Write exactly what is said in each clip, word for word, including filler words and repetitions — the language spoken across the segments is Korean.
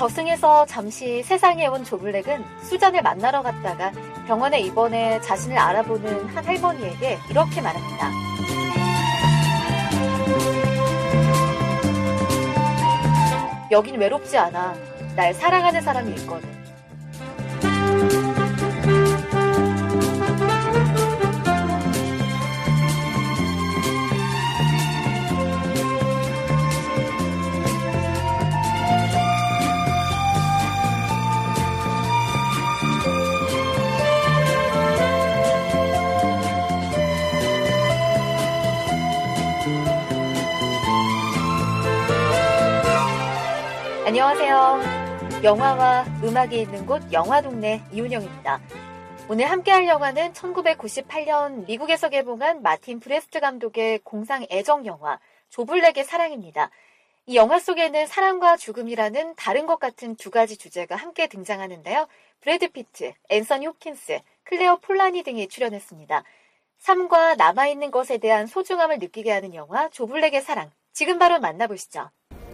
저승에서 잠시 세상에 온 조블랙은 수잔을 만나러 갔다가 병원에 입원해 자신을 알아보는 한 할머니에게 이렇게 말합니다. 여긴 외롭지 않아. 날 사랑하는 사람이 있거든. 안녕하세요. 영화와 음악이 있는 곳 영화동네 이훈영입니다. 오늘 함께할 영화는 천구백구십팔 년 미국에서 개봉한 마틴 브레스트 감독의 공상 애정 영화 조블랙의 사랑입니다. 이 영화 속에는 사랑과 죽음이라는 다른 것 같은 두 가지 주제가 함께 등장하는데요. 브래드 피트, 앤서니 홉킨스, 클레어 폴라니 등이 출연했습니다. 삶과 남아있는 것에 대한 소중함을 느끼게 하는 영화 조블랙의 사랑. 지금 바로 만나보시죠.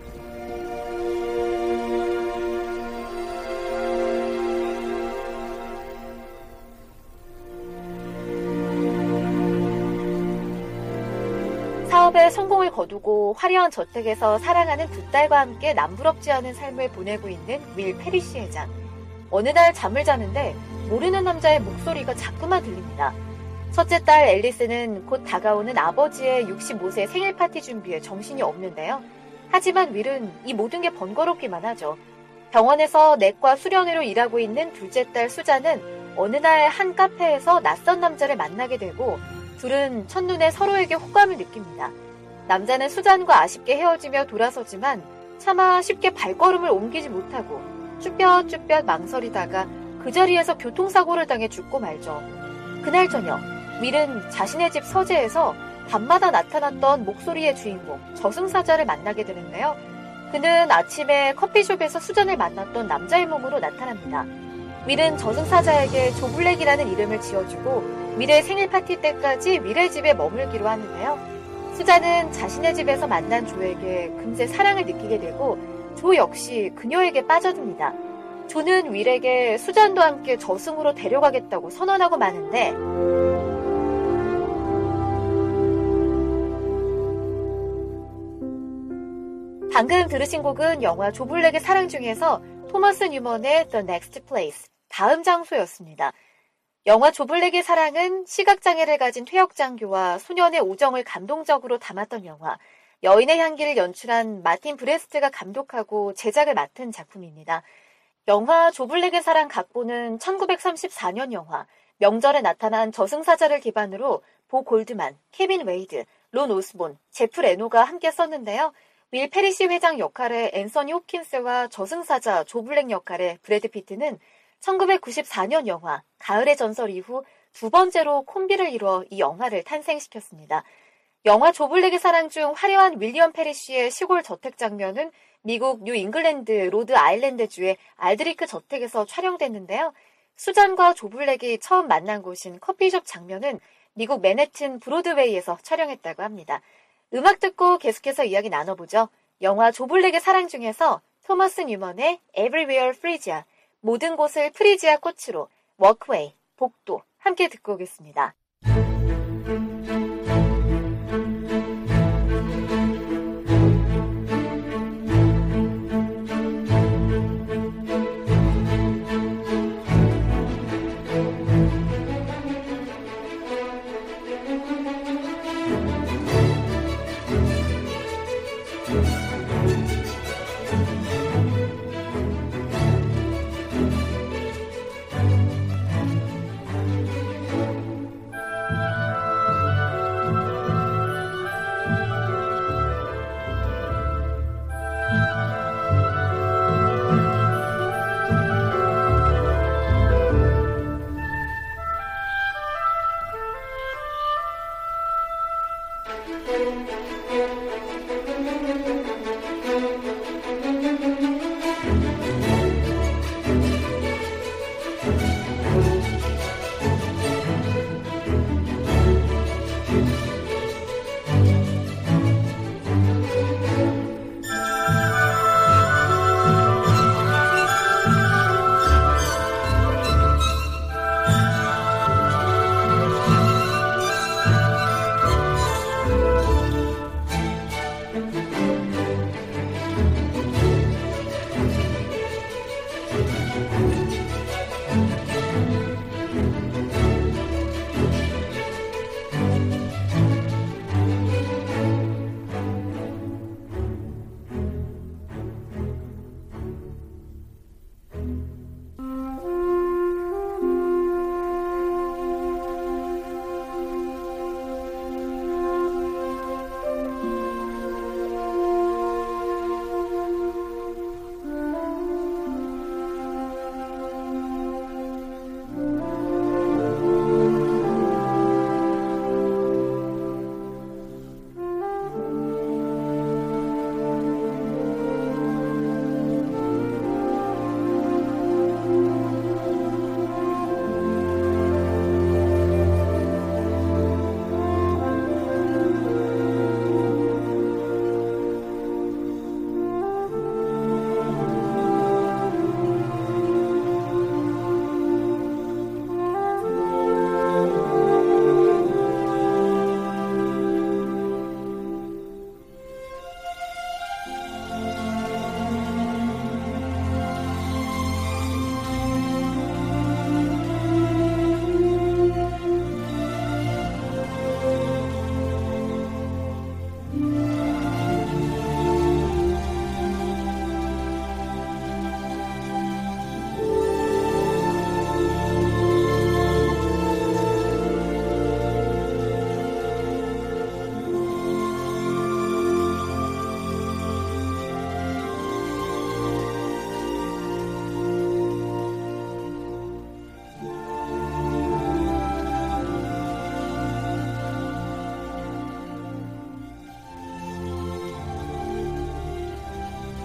사업에 성공을 거두고 화려한 저택에서 사랑하는 두 딸과 함께 남부럽지 않은 삶을 보내고 있는 윌 페리시 회장. 어느 날 잠을 자는데 모르는 남자의 목소리가 자꾸만 들립니다. 첫째 딸 앨리스는 곧 다가오는 아버지의 육십오 세 생일 파티 준비에 정신이 없는데요. 하지만 윌은 이 모든 게 번거롭기만 하죠. 병원에서 내과 수련의로 일하고 있는 둘째 딸 수잔은 어느 날 한 카페에서 낯선 남자를 만나게 되고 둘은 첫눈에 서로에게 호감을 느낍니다. 남자는 수잔과 아쉽게 헤어지며 돌아서지만 차마 쉽게 발걸음을 옮기지 못하고 쭈뼛쭈뼛 망설이다가 그 자리에서 교통사고를 당해 죽고 말죠. 그날 저녁, 윌은 자신의 집 서재에서 밤마다 나타났던 목소리의 주인공 저승사자를 만나게 되는데요. 그는 아침에 커피숍에서 수잔을 만났던 남자의 몸으로 나타납니다. 윌은 저승사자에게 조블랙이라는 이름을 지어주고 윌의 생일 파티 때까지 윌의 집에 머물기로 하는데요. 수잔은 자신의 집에서 만난 조에게 금세 사랑을 느끼게 되고 조 역시 그녀에게 빠져듭니다. 조는 윌에게 수잔도 함께 저승으로 데려가겠다고 선언하고 마는데 방금 들으신 곡은 영화 조블랙의 사랑 중에서 토머스 뉴먼의 The Next Place, 다음 장소였습니다. 영화 조블랙의 사랑은 시각장애를 가진 퇴역장교와 소년의 우정을 감동적으로 담았던 영화, 여인의 향기를 연출한 마틴 브레스트가 감독하고 제작을 맡은 작품입니다. 영화 조블랙의 사랑 각본은 천구백삼십사 년 영화, 명절에 나타난 저승사자를 기반으로 보 골드만, 케빈 웨이드, 론 오스본, 제프 레노가 함께 썼는데요. 윌 페리시 회장 역할의 앤서니 홉킨스와 저승사자 조블랙 역할의 브래드 피트는 천구백구십사 년 영화 가을의 전설 이후 두 번째로 콤비를 이뤄 이 영화를 탄생시켰습니다. 영화 조블랙의 사랑 중 화려한 윌리엄 페리시의 시골 저택 장면은 미국 뉴 잉글랜드 로드 아일랜드주의 알드리크 저택에서 촬영됐는데요. 수잔과 조블랙이 처음 만난 곳인 커피숍 장면은 미국 맨해튼 브로드웨이에서 촬영했다고 합니다. 음악 듣고 계속해서 이야기 나눠보죠. 영화 조블랙의 사랑 중에서 토머스 뉴먼의 Everywhere Frisia, 모든 곳을 프리지아 꽃으로, 워크웨이, 복도 함께 듣고 오겠습니다.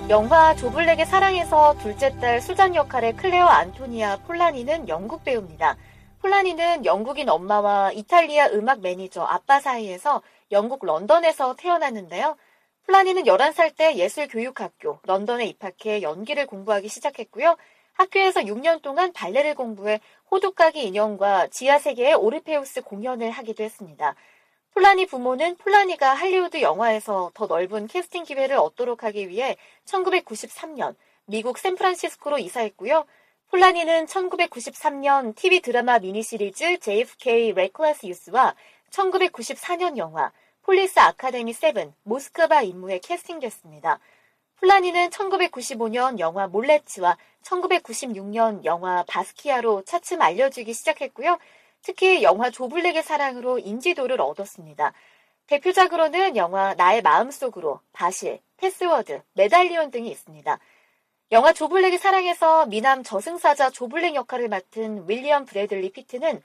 영화 조블랙의 사랑에서 둘째 딸 수잔 역할의 클레어 안토니아 폴라니는 영국 배우입니다. 폴라니는 영국인 엄마와 이탈리아 음악 매니저 아빠 사이에서 영국 런던에서 태어났는데요. 폴라니는 열한 살 때 예술교육학교 런던에 입학해 연기를 공부하기 시작했고요. 학교에서 육 년 동안 발레를 공부해 호두까기 인형과 지하세계의 오르페우스 공연을 하기도 했습니다. 폴라니 부모는 폴라니가 할리우드 영화에서 더 넓은 캐스팅 기회를 얻도록 하기 위해 천구백구십삼 년 미국 샌프란시스코로 이사했고요. 폴라니는 천구백구십삼 년 티비 드라마 미니시리즈 제이에프케이 레클레스 유스와 천구백구십사 년 영화 폴리스 아카데미 칠 모스크바 임무에 캐스팅됐습니다. 폴라니는 천구백구십오 년 영화 몰레츠와 천구백구십육 년 영화 바스키아로 차츰 알려지기 시작했고요. 특히 영화 조블랙의 사랑으로 인지도를 얻었습니다. 대표작으로는 영화 나의 마음속으로, 바실, 패스워드, 메달리온 등이 있습니다. 영화 조블랙의 사랑에서 미남 저승사자 조블랙 역할을 맡은 윌리엄 브래들리 피트는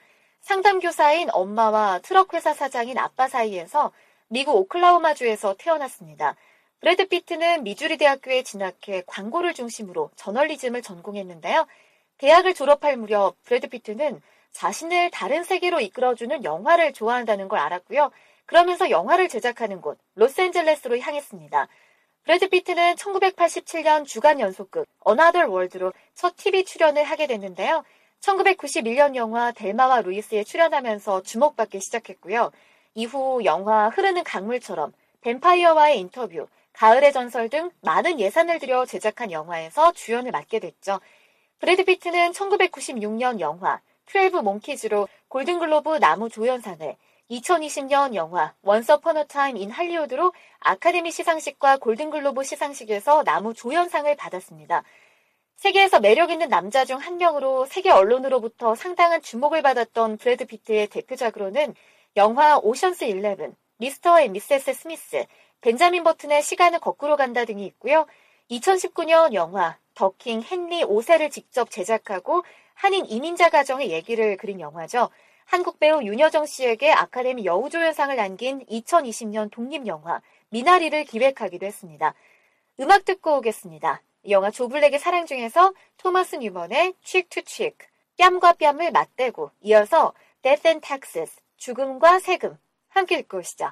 상담교사인 엄마와 트럭회사 사장인 아빠 사이에서 미국 오클라호마주에서 태어났습니다. 브래드 피트는 미주리 대학교에 진학해 광고를 중심으로 저널리즘을 전공했는데요. 대학을 졸업할 무렵 브래드 피트는 자신을 다른 세계로 이끌어주는 영화를 좋아한다는 걸 알았고요. 그러면서 영화를 제작하는 곳 로스앤젤레스로 향했습니다. 브래드 피트는 천구백팔십칠 년 주간 연속극 Another World로 첫 티비 출연을 하게 됐는데요. 천구백구십일 년 영화 델마와 루이스에 출연하면서 주목받기 시작했고요. 이후 영화 흐르는 강물처럼, 뱀파이어와의 인터뷰, 가을의 전설 등 많은 예산을 들여 제작한 영화에서 주연을 맡게 됐죠. 브래드 피트는 천구백구십육 년 영화 트웰브 몽키즈로 골든글로브 나무조연상을, 이천이십 년 영화 원스 어폰 어 타임 인 할리우드로 아카데미 시상식과 골든글로브 시상식에서 나무조연상을 받았습니다. 세계에서 매력있는 남자 중 한 명으로 세계 언론으로부터 상당한 주목을 받았던 브래드 피트의 대표작으로는 영화 오션스 일레븐, 미스터 앤 미세스 스미스, 벤자민 버튼의 시간은 거꾸로 간다 등이 있고요. 이천십구 년 영화 더킹 헨리 오 세를 직접 제작하고 한인 이민자 가정의 얘기를 그린 영화죠. 한국 배우 윤여정 씨에게 아카데미 여우조연상을 안긴 이천이십 년 독립영화 미나리를 기획하기도 했습니다. 음악 듣고 오겠습니다. 영화 조블랙의 사랑 중에서 토마스 뉴먼의 Cheek to Cheek, 뺨과 뺨을 맞대고, 이어서 Death and Taxes, 죽음과 세금, 함께 듣고 오시죠.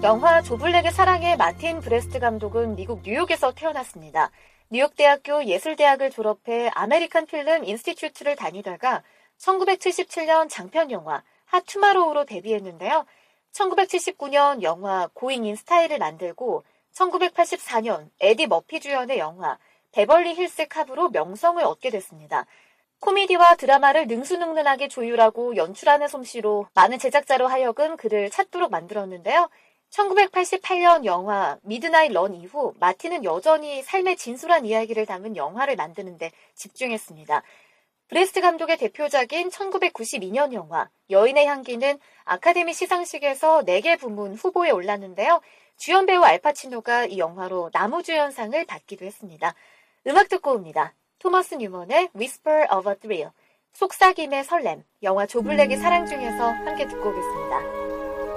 영화 조블랙의 사랑의 마틴 브레스트 감독은 미국 뉴욕에서 태어났습니다. 뉴욕대학교 예술대학을 졸업해 아메리칸 필름 인스티튜트를 다니다가 천구백칠십칠 년 장편 영화 핫 투마로우로 데뷔했는데요. 천구백칠십구 년 영화 고잉 인 스타일을 만들고 천구백팔십사 년 에디 머피 주연의 영화 베벌리 힐스 캅으로 명성을 얻게 됐습니다. 코미디와 드라마를 능수능란하게 조율하고 연출하는 솜씨로 많은 제작자로 하여금 그를 찾도록 만들었는데요. 천구백팔십팔 년 영화 미드나잇 런 이후 마틴은 여전히 삶의 진솔한 이야기를 담은 영화를 만드는 데 집중했습니다. 브레스트 감독의 대표작인 천구백구십이 년 영화 여인의 향기는 아카데미 시상식에서 네 개 부문 후보에 올랐는데요. 주연 배우 알파치노가 이 영화로 나무주연상을 받기도 했습니다. 음악 듣고 옵니다. 토머스 뉴먼의 Whisper of a Thrill, 속삭임의 설렘, 영화 조블랙의 사랑 중에서 함께 듣고 오겠습니다.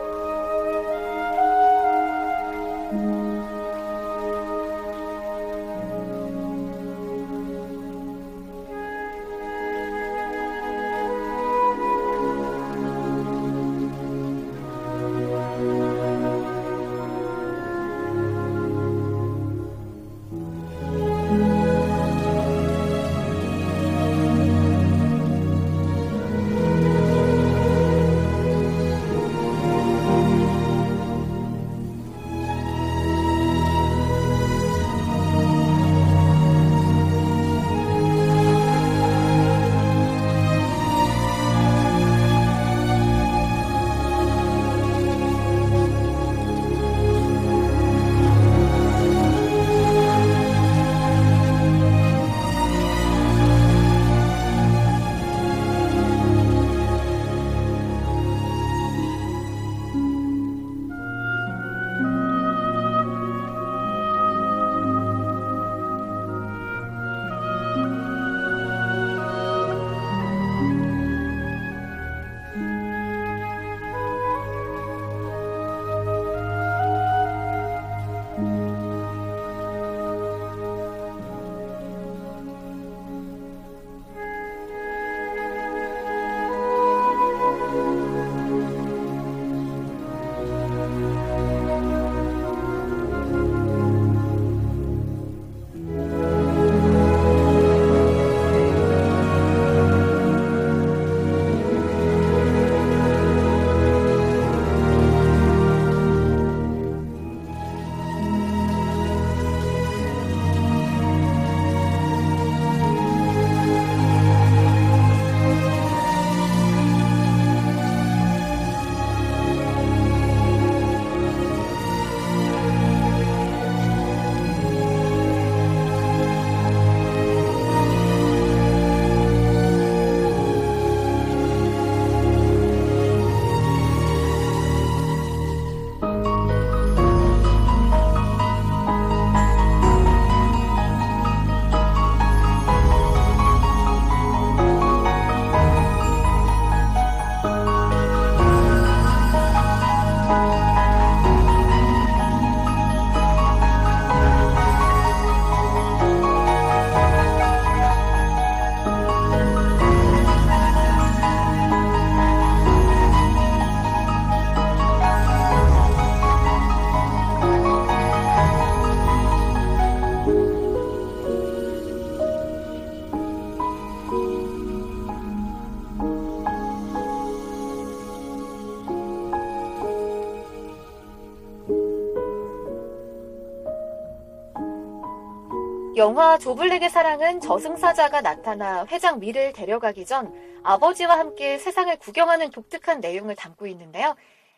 영화 조블랙의 사랑은 저승사자가 나타나 회장 윌을 데려가기 전 아버지와 함께 세상을 구경하는 독특한 내용을 담고 있는데요.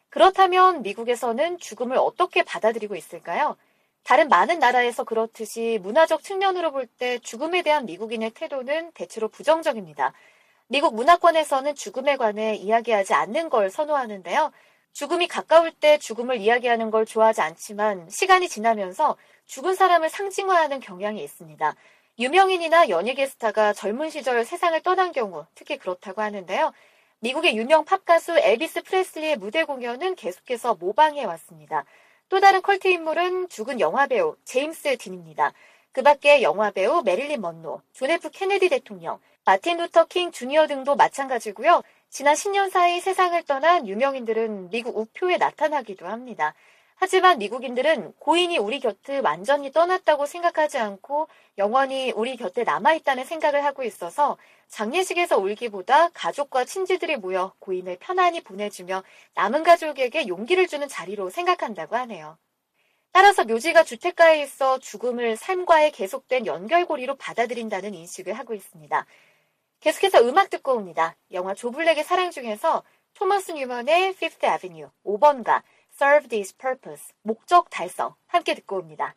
그렇다면 미국에서는 죽음을 어떻게 받아들이고 있을까요? 다른 많은 나라에서 그렇듯이 문화적 측면으로 볼 때 죽음에 대한 미국인의 태도는 대체로 부정적입니다. 미국 문화권에서는 죽음에 관해 이야기하지 않는 걸 선호하는데요. 죽음이 가까울 때 죽음을 이야기하는 걸 좋아하지 않지만 시간이 지나면서 죽은 사람을 상징화하는 경향이 있습니다. 유명인이나 연예계 스타가 젊은 시절 세상을 떠난 경우 특히 그렇다고 하는데요. 미국의 유명 팝가수 엘비스 프레슬리의 무대 공연은 계속해서 모방해왔습니다. 또 다른 컬트 인물은 죽은 영화배우 제임스 딘입니다. 그 밖에 영화배우 메릴린 먼로, 존 에프 케네디 대통령, 마틴 루터 킹 주니어 등도 마찬가지고요. 지난 십 년 사이 세상을 떠난 유명인들은 미국 우표에 나타나기도 합니다. 하지만 미국인들은 고인이 우리 곁을 완전히 떠났다고 생각하지 않고 영원히 우리 곁에 남아있다는 생각을 하고 있어서 장례식에서 울기보다 가족과 친지들이 모여 고인을 편안히 보내주며 남은 가족에게 용기를 주는 자리로 생각한다고 하네요. 따라서 묘지가 주택가에 있어 죽음을 삶과의 계속된 연결고리로 받아들인다는 인식을 하고 있습니다. 계속해서 음악 듣고 옵니다. 영화 조블랙의 사랑 중에서 토머스 뉴먼의 피프트 애비뉴 오 번가 Serve this purpose, 목적 달성, 함께 듣고 옵니다.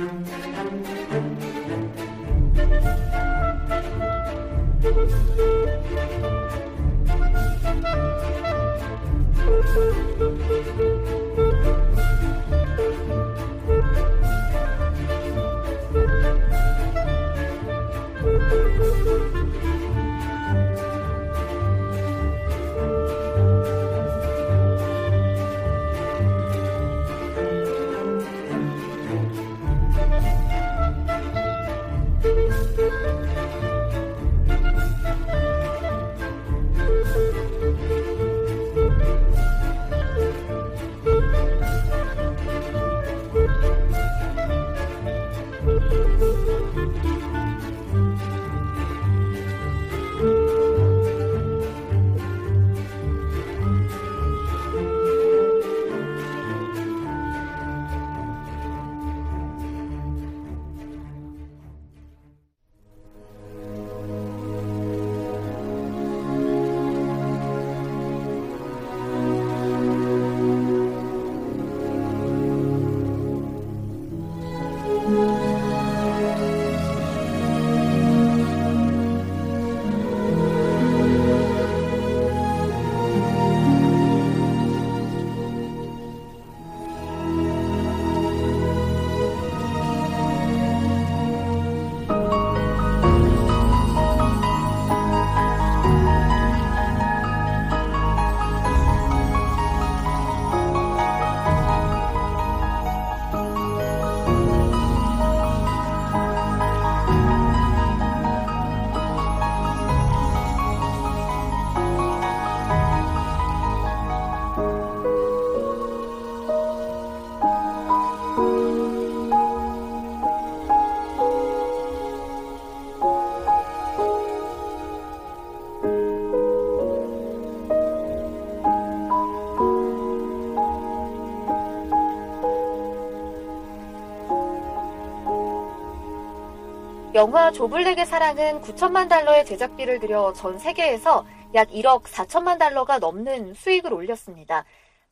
영화 조블랙의 사랑은 구천만 달러의 제작비를 들여 전 세계에서 약 일억 사천만 달러가 넘는 수익을 올렸습니다.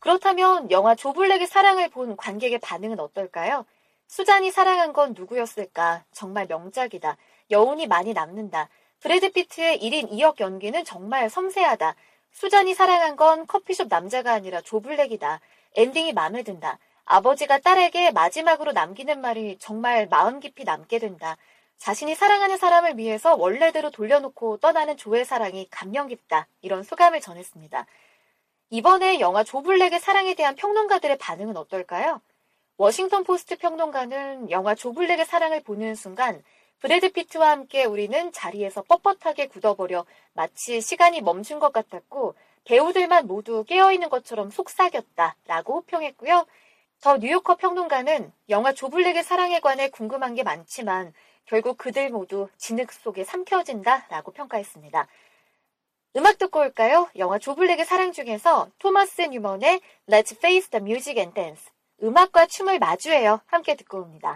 그렇다면 영화 조블랙의 사랑을 본 관객의 반응은 어떨까요? 수잔이 사랑한 건 누구였을까? 정말 명작이다. 여운이 많이 남는다. 브래드 피트의 일 인 이 역 연기는 정말 섬세하다. 수잔이 사랑한 건 커피숍 남자가 아니라 조블랙이다. 엔딩이 마음에 든다. 아버지가 딸에게 마지막으로 남기는 말이 정말 마음 깊이 남게 된다. 자신이 사랑하는 사람을 위해서 원래대로 돌려놓고 떠나는 조의 사랑이 감명 깊다. 이런 소감을 전했습니다. 이번에 영화 조블랙의 사랑에 대한 평론가들의 반응은 어떨까요? 워싱턴 포스트 평론가는 영화 조블랙의 사랑을 보는 순간 브래드 피트와 함께 우리는 자리에서 뻣뻣하게 굳어버려 마치 시간이 멈춘 것 같았고 배우들만 모두 깨어있는 것처럼 속삭였다라고 평했고요. 더 뉴요커 평론가는 영화 조블랙의 사랑에 관해 궁금한 게 많지만 결국 그들 모두 진흙 속에 삼켜진다라고 평가했습니다. 음악 듣고 올까요? 영화 조블랙의 사랑 중에서 토머스 뉴먼의 Let's Face the Music and Dance, 음악과 춤을 마주해요. 함께 듣고 옵니다.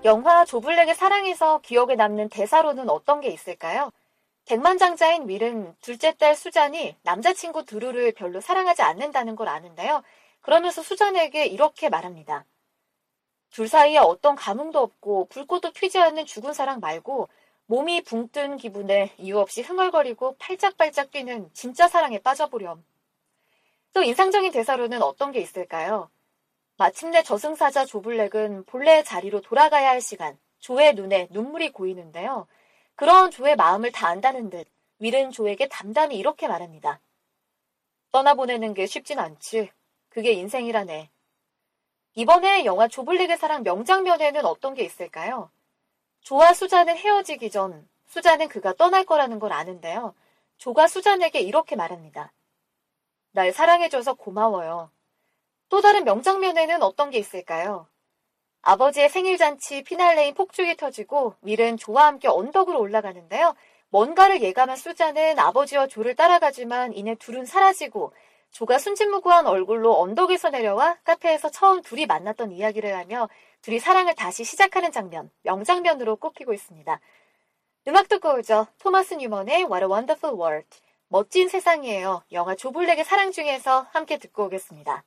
영화 조블랙의 사랑에서 기억에 남는 대사로는 어떤 게 있을까요? 백만장자인 윌은 둘째 딸 수잔이 남자친구 드루를 별로 사랑하지 않는다는 걸 아는데요. 그러면서 수잔에게 이렇게 말합니다. 둘 사이에 어떤 감흥도 없고 불꽃도 튀지 않는 죽은 사랑 말고 몸이 붕 뜬 기분에 이유 없이 흥얼거리고 팔짝팔짝 뛰는 진짜 사랑에 빠져보렴. 또 인상적인 대사로는 어떤 게 있을까요? 마침내 저승사자 조블랙은 본래의 자리로 돌아가야 할 시간, 조의 눈에 눈물이 고이는데요. 그런 조의 마음을 다 안다는 듯 윌은 조에게 담담히 이렇게 말합니다. 떠나보내는 게 쉽진 않지. 그게 인생이라네. 이번에 영화 조블랙의 사랑 명장면에는 어떤 게 있을까요? 조와 수잔은 헤어지기 전 수잔은 그가 떠날 거라는 걸 아는데요. 조가 수잔에게 이렇게 말합니다. 날 사랑해줘서 고마워요. 또 다른 명장면에는 어떤 게 있을까요? 아버지의 생일잔치 피날레인 폭죽이 터지고 윌은 조와 함께 언덕으로 올라가는데요. 뭔가를 예감한 수잔은 아버지와 조를 따라가지만 이내 둘은 사라지고 조가 순진무구한 얼굴로 언덕에서 내려와 카페에서 처음 둘이 만났던 이야기를 하며 둘이 사랑을 다시 시작하는 장면, 명장면으로 꼽히고 있습니다. 음악 듣고 오죠. 토마스 뉴먼의 What a Wonderful World. 멋진 세상이에요. 영화 조블랙의 사랑 중에서 함께 듣고 오겠습니다.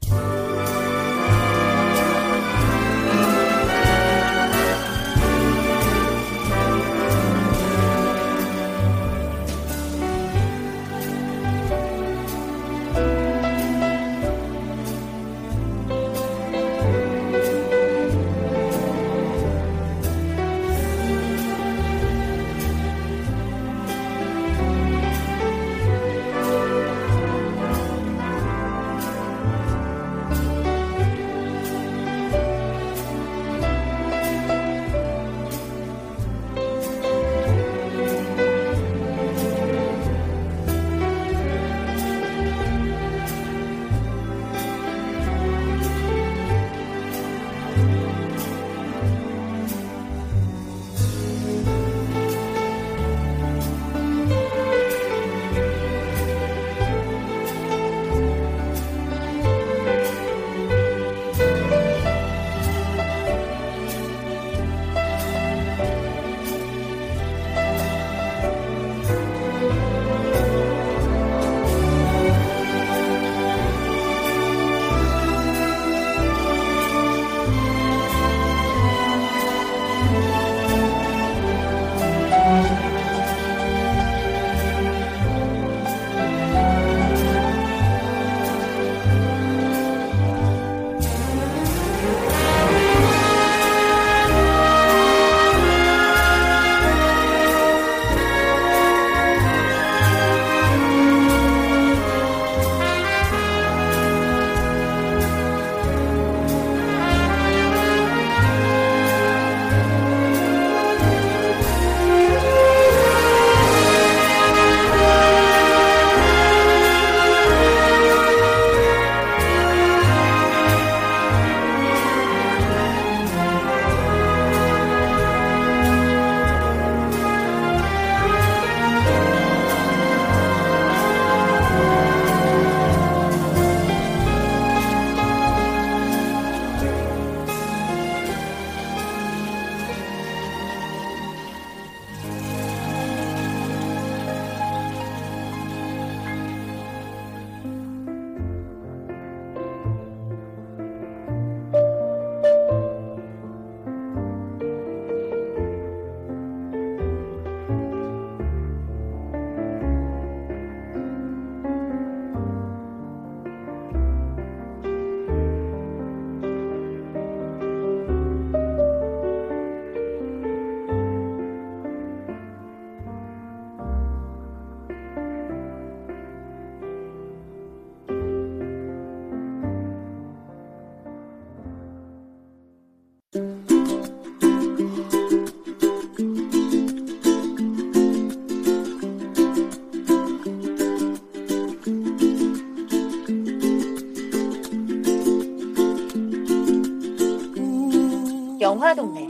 영화동네.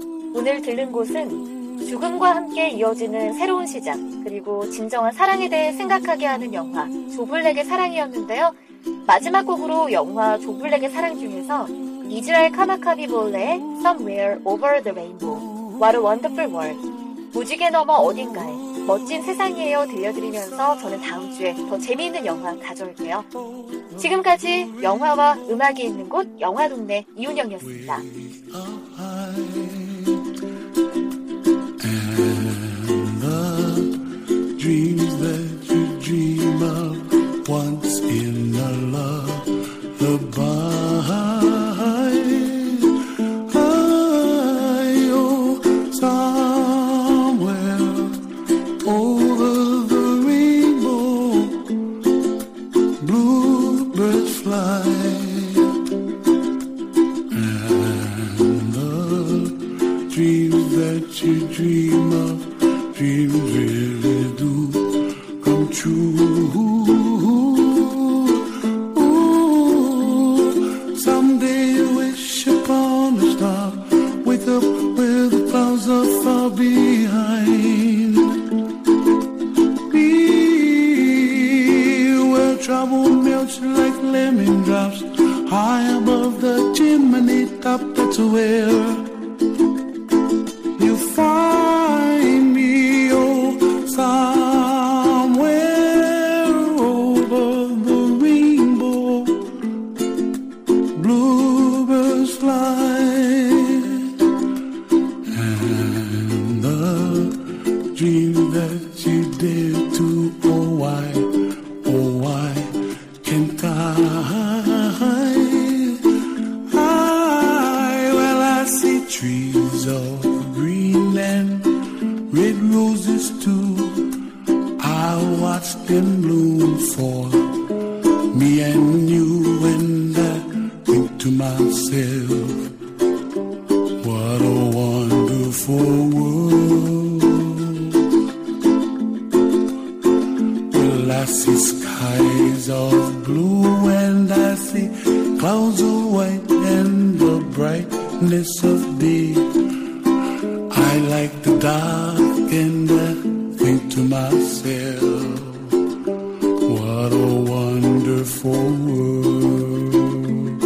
오늘 들른 곳은 죽음과 함께 이어지는 새로운 시작, 그리고 진정한 사랑에 대해 생각하게 하는 영화 조블랙의 사랑이었는데요. 마지막 곡으로 영화 조블랙의 사랑 중에서 이즈라엘 카마카비볼레의 Somewhere Over the Rainbow, What a Wonderful World, 무지개 넘어 어딘가에 멋진 세상이에요 들려드리면서 저는 다음 주에 더 재미있는 영화 가져올게요. 지금까지 영화와 음악이 있는 곳 영화동네 이윤영이었습니다. And the dreams that you dream of once in a lullaby. You dream of dreams really do come true. Ooh, someday you wish upon a star, wake up where the clouds are far behind me, where trouble melts like lemon drops high above the chimney top. That's where find me, oh, somewhere over the rainbow, bluebirds fly, and the dream that you dare to, oh why, oh why can't I? I, well I see trees of red roses too. I watch them bloom for me and you, and I think to myself, what a wonderful world. Well, I see skies of blue and I see clouds of white and the brightness of day. I like the dark and I think to myself, what a wonderful world.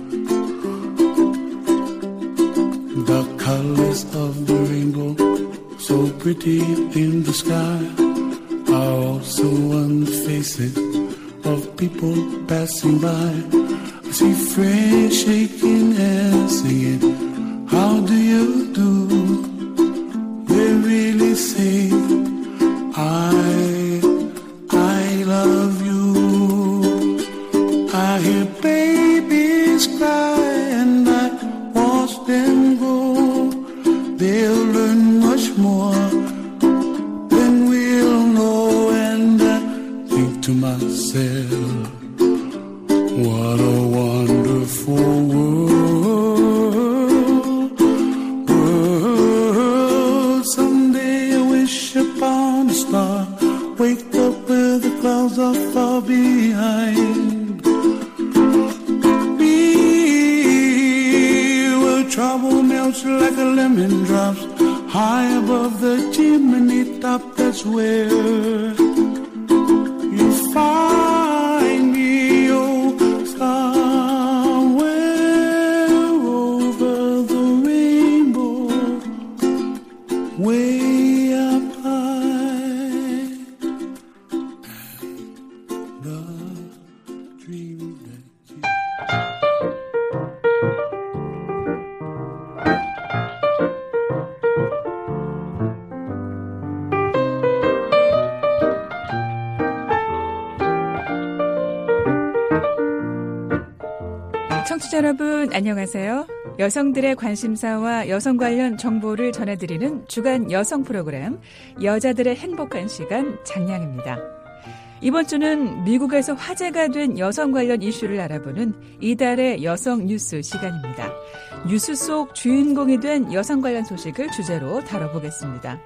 The colors of the rainbow, so pretty in the sky, are also on the faces of people passing by. I see friends shaking hands singing, how do you do? They really say, I, I love you. I hear babies cry and I watch them grow. They'll learn much more than we'll know, and I think to myself, what a wonderful world. Upon a star, wake up where the clouds are far behind me, where trouble melts like a lemon drops high above the chimney top. That's where you find me, oh, somewhere over the rainbow, way 청취자 여러분 안녕하세요. 여성들의 관심사와 여성 관련 정보를 전해드리는 주간 여성 프로그램 여자들의 행복한 시간 장량입니다. 이번 주는 미국에서 화제가 된 여성 관련 이슈를 알아보는 이달의 여성 뉴스 시간입니다. 뉴스 속 주인공이 된 여성 관련 소식을 주제로 다뤄보겠습니다.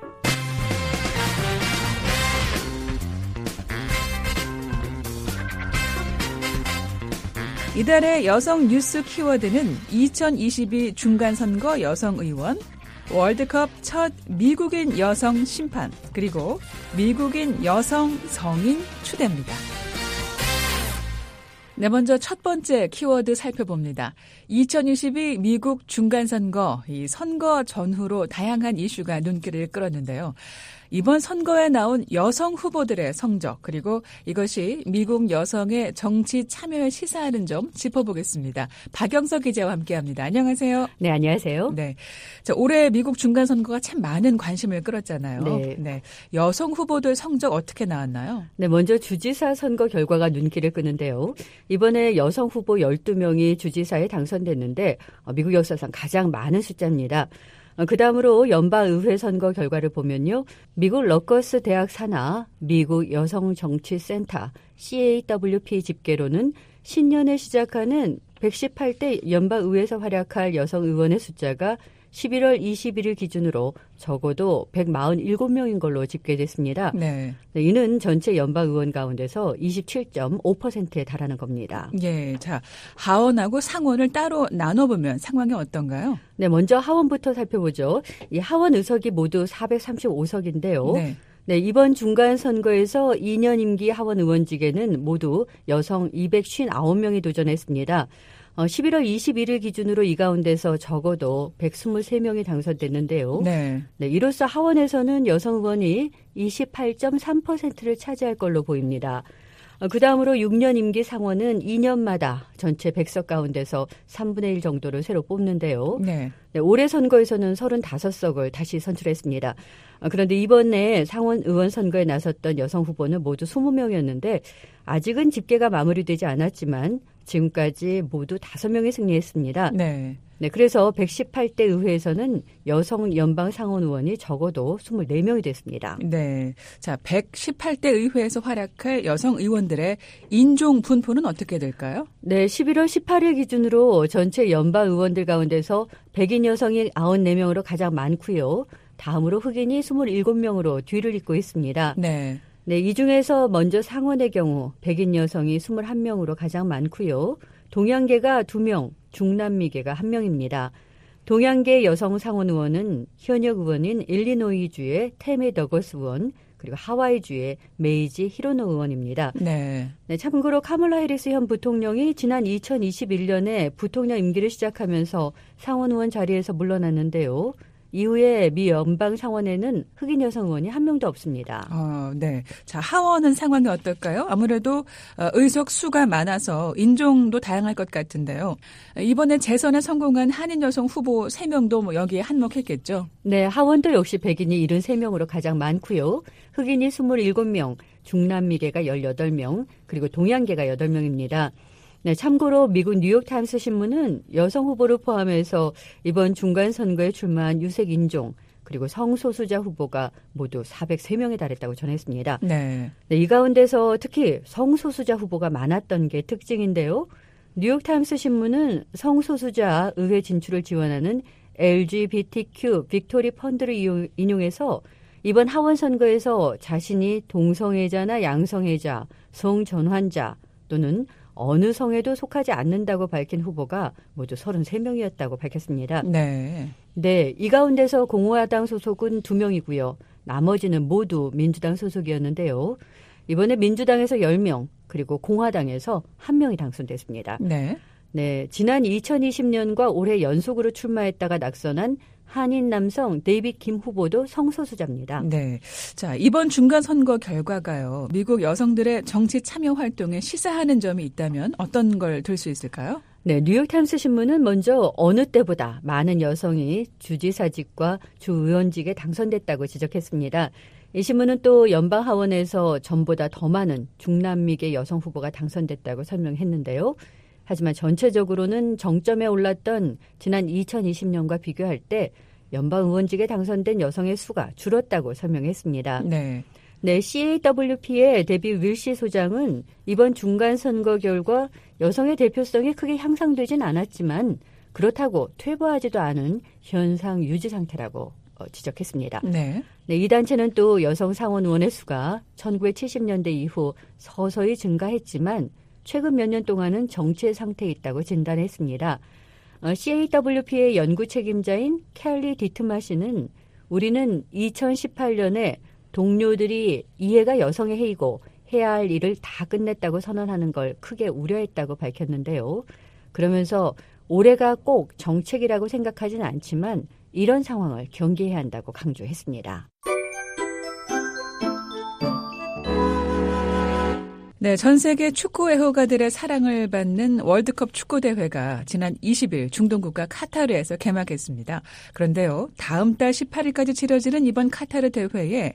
이달의 여성 뉴스 키워드는 이천이십이 중간선거 여성의원, 월드컵 첫 미국인 여성 심판, 그리고 미국인 여성 성인 추대입니다. 네, 먼저 첫 번째 키워드 살펴봅니다. 이천이십이 미국 중간선거, 이 선거 전후로 다양한 이슈가 눈길을 끌었는데요. 이번 선거에 나온 여성 후보들의 성적, 그리고 이것이 미국 여성의 정치 참여에 시사하는 점 짚어보겠습니다. 박영석 기자와 함께합니다. 안녕하세요. 네, 안녕하세요. 네, 자, 올해 미국 중간선거가 참 많은 관심을 끌었잖아요. 네. 네, 여성 후보들 성적 어떻게 나왔나요? 네, 먼저 주지사 선거 결과가 눈길을 끄는데요. 이번에 여성 후보 열두 명이 주지사에 당선됐는데 미국 역사상 가장 많은 숫자입니다. 그 다음으로 연방의회 선거 결과를 보면요. 미국 러커스 대학 산하 미국 여성정치센터 씨에이더블유피 집계로는 신년에 시작하는 백십팔 대 연방의회에서 활약할 여성 의원의 숫자가 십일월 이십일일 기준으로 적어도 백사십칠 명인 걸로 집계됐습니다. 네. 네, 이는 전체 연방 의원 가운데서 이십칠 점 오 퍼센트에 달하는 겁니다. 예, 자, 하원하고 상원을 따로 나눠보면 상황이 어떤가요? 네, 먼저 하원부터 살펴보죠. 이 하원 의석이 모두 사백삼십오 석인데요. 네. 네, 이번 중간 선거에서 이 년 임기 하원 의원직에는 모두 여성 이백오십구 명이 도전했습니다. 어, 십일월 이십일일 기준으로 이 가운데서 적어도 백이십삼 명이 당선됐는데요. 네. 네, 이로써 하원에서는 여성 의원이 이십팔 점 삼 퍼센트를 차지할 걸로 보입니다. 어, 그 다음으로 육 년 임기 상원은 이 년마다 전체 백 석 가운데서 삼분의 일 정도를 새로 뽑는데요. 네. 네, 올해 선거에서는 서른다섯 석을 다시 선출했습니다. 어, 그런데 이번에 상원 의원 선거에 나섰던 여성 후보는 모두 이십 명이었는데 아직은 집계가 마무리되지 않았지만 지금까지 모두 다섯 명이 승리했습니다. 네. 네, 그래서 백십팔 대 의회에서는 여성 연방 상원 의원이 적어도 이십사 명이 됐습니다. 네. 자, 백십팔 대 의회에서 활약할 여성 의원들의 인종 분포는 어떻게 될까요? 네, 십일월 십팔일 기준으로 전체 연방 의원들 가운데서 백인 여성이 구십사 명으로 가장 많고요. 다음으로 흑인이 이십칠 명으로 뒤를 잇고 있습니다. 네. 네, 이 중에서 먼저 상원의 경우 백인 여성이 이십일 명으로 가장 많고요. 동양계가 두 명, 중남미계가 한 명입니다. 동양계 여성 상원 의원은 현역 의원인 일리노이주의 테미 더거스 의원, 그리고 하와이주의 메이지 히로노 의원입니다. 네. 네, 참고로 카멀라 해리스 현 부통령이 지난 이천이십일 년에 부통령 임기를 시작하면서 상원 의원 자리에서 물러났는데요. 이후에 미 연방 상원에는 흑인 여성 의원이 한 명도 없습니다. 어, 네. 자, 하원은 상황이 어떨까요? 아무래도 의석 수가 많아서 인종도 다양할 것 같은데요. 이번에 재선에 성공한 한인 여성 후보 세 명도 뭐 여기에 한몫했겠죠? 네, 하원도 역시 백인이 칠십삼 명으로 가장 많고요. 흑인이 이십칠 명, 중남미계가 십팔 명, 그리고 동양계가 여덟 명입니다. 네, 참고로 미국 뉴욕타임스 신문은 여성 후보를 포함해서 이번 중간 선거에 출마한 유색 인종 그리고 성소수자 후보가 모두 사백삼 명에 달했다고 전했습니다. 네. 네, 이 가운데서 특히 성소수자 후보가 많았던 게 특징인데요. 뉴욕타임스 신문은 성소수자 의회 진출을 지원하는 엘지비티큐 빅토리 펀드를 인용해서 이번 하원 선거에서 자신이 동성애자나 양성애자, 성전환자 또는 어느 성에도 속하지 않는다고 밝힌 후보가 모두 서른세 명이었다고 밝혔습니다. 네. 네, 이 가운데서 공화당 소속은 두 명이고요. 나머지는 모두 민주당 소속이었는데요. 이번에 민주당에서 십 명, 그리고 공화당에서 한 명이 당선됐습니다. 네. 네, 지난 이천이십 년과 올해 연속으로 출마했다가 낙선한 한인 남성 데이빗 김 후보도 성소수자입니다. 네. 자, 이번 중간 선거 결과가요. 미국 여성들의 정치 참여 활동에 시사하는 점이 있다면 어떤 걸 들 수 있을까요? 네, 뉴욕타임스 신문은 먼저 어느 때보다 많은 여성이 주지사직과 주의원직에 당선됐다고 지적했습니다. 이 신문은 또 연방 하원에서 전보다 더 많은 중남미계 여성 후보가 당선됐다고 설명했는데요. 하지만 전체적으로는 정점에 올랐던 지난 이천이십 년과 비교할 때 연방 의원직에 당선된 여성의 수가 줄었다고 설명했습니다. 네. 네, 씨에이더블유피의 데비 윌시 소장은 이번 중간 선거 결과 여성의 대표성이 크게 향상되진 않았지만 그렇다고 퇴보하지도 않은 현상 유지 상태라고 지적했습니다. 네. 네, 이 단체는 또 여성 상원 의원의 수가 천구백칠십 년대 이후 서서히 증가했지만 최근 몇 년 동안은 정체 상태에 있다고 진단했습니다. 어, 씨에이더블유피의 연구 책임자인 켈리 디트마 씨는 우리는 이천십팔 년에 동료들이 이해가 여성의 해이고 해야 할 일을 다 끝냈다고 선언하는 걸 크게 우려했다고 밝혔는데요. 그러면서 올해가 꼭 정책이라고 생각하진 않지만 이런 상황을 경계해야 한다고 강조했습니다. 네, 전 세계 축구 애호가들의 사랑을 받는 월드컵 축구대회가 지난 이십 일 중동 국가 카타르에서 개막했습니다. 그런데요, 다음 달 십팔 일까지 치러지는 이번 카타르 대회에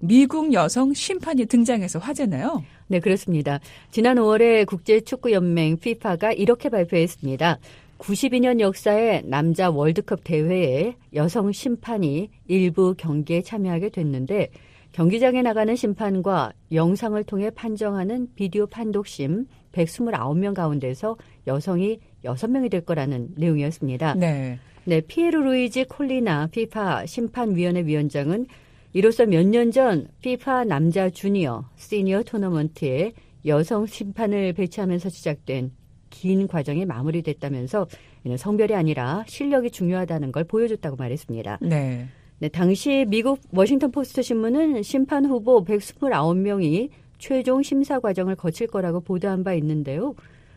미국 여성 심판이 등장해서 화제네요. 네, 그렇습니다. 지난 오월에 국제축구연맹 피파가 이렇게 발표했습니다. 구십이 년 역사의 남자 월드컵 대회에 여성 심판이 일부 경기에 참여하게 됐는데 경기장에 나가는 심판과 영상을 통해 판정하는 비디오 판독심 백이십구 명 가운데서 여성이 여섯 명이 될 거라는 내용이었습니다. 네. 네, 피에르 루이지 콜리나 피파 심판위원회 위원장은 이로써 몇 년 전 피파 남자 주니어, 시니어 토너먼트에 여성 심판을 배치하면서 시작된 긴 과정이 마무리됐다면서 이는 성별이 아니라 실력이 중요하다는 걸 보여줬다고 말했습니다. 네. 네, 당시 미국 워싱턴 포스트 신문은 심판 후보 백이십구 명이 최종 심사 과정을 거칠 거라고 보도한 바 있는데요.